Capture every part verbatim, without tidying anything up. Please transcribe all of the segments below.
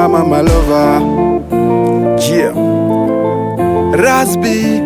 Mama Malova, yeah, Rasby,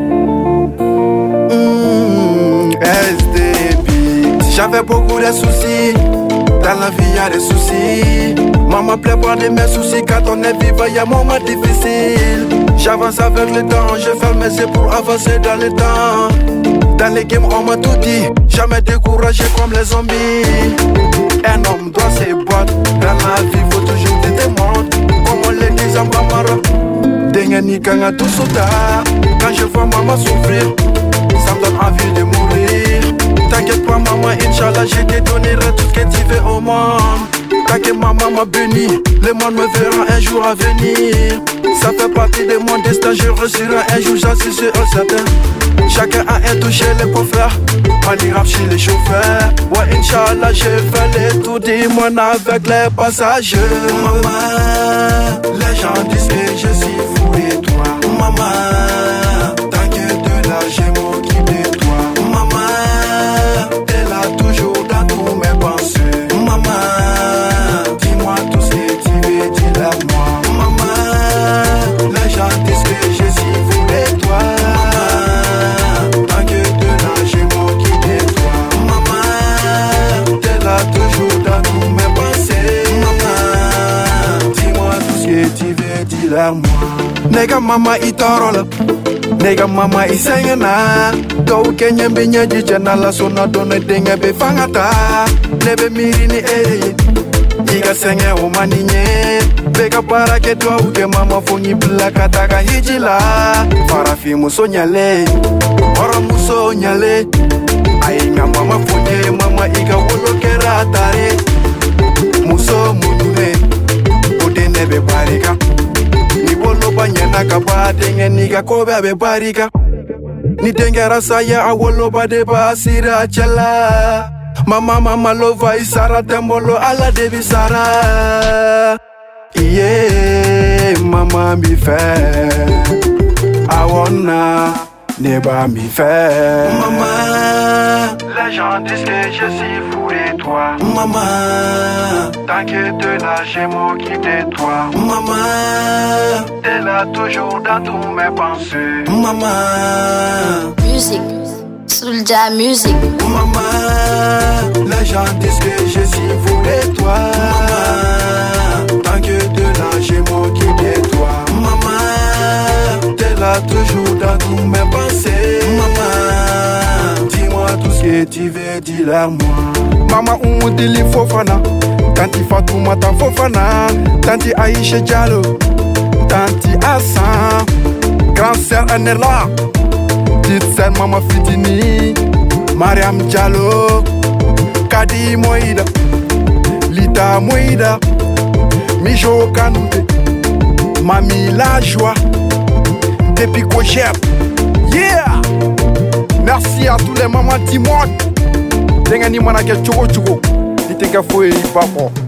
mm, S D P. J'avais beaucoup de soucis, dans la vie y'a des soucis. Maman plaît pour de mes soucis, quand on est vivant y'a un moment difficile. J'avance avec le temps, je fais mes essais pour avancer dans le temps. Dans les games on m'a tout dit, jamais découragé comme les zombies. Un homme doit se battre, dans la vie faut toujours des témoins. Comme on le dit en Bamara, Dengani Kanga tout sauta. Quand je vois maman souffrir, ça me donne envie de mourir. T'inquiète pas maman, Inch'Allah je te donnerai tout ce que tu veux au monde. T'inquiète maman m'a béni, le monde me verra un jour à venir. Ça fait partie de mon destin, je réussirai un jour, j'en suis sûr et certain. Chacun a un touché les coffres, money rap chez les chauffeurs. Ouais, Inch'Allah, je fais le tour du monde avec les passagers. Maman, les gens disent que je suis fou de toi. Maman, t'inquiète de là, je m'occupe de toi. Maman, t'es là toujours dans tous mes pensées. Maman, dis-moi tout ce que tu veux dire à moi. Maman, les gens disent que je suis fou de toi. Nega mama itorola, nega mama isengena. Go Kenya binya jichana la sona dona denga be fangata. Lebe mirini eh, iga senge omani nye. Bega para ke toa uke mama fonyi blaka taka hijila. Farafi muso nyale, ora muso nyale. Ainga mama fonye mama iga wolo kera tare. Muso munune, ode nebe barika. Bolo banyana kaba denge niga kobe abe barika. Ni dengera saya awolo bade basira chala. Mama mama lova isara tembolo ala debi sara. Yeah, mama mi fe. I wanna neba mi fe. Mama, les gens disent que je suis fou de toi. Maman, t'inquiète de là, je m'occupe de toi. Maman, t'es là toujours dans tous mes pensées. Maman, musique, Soulja musique. Maman, les gens disent que je suis fou de toi. Maman, t'inquiète de là, je m'occupe de toi. Maman, t'es là toujours dans tous mes pensées. Maman, dis-moi tout ce que tu veux dire à moi. Mama umudili fofana, tanti Fatoumata Fofana, tanti Aïcha Diallo, tanti Hassan, grand sœur Anerla, petite sœur Mama Fitini, Mariam Diallo, Kadi Moïda, Lita Moïda, Mijo Kanouté, Mami La Joie, depuis Kojep. Yeah! Merci à tous les mamans du monde. Dengani manake chogo chogo, iteke foi papo.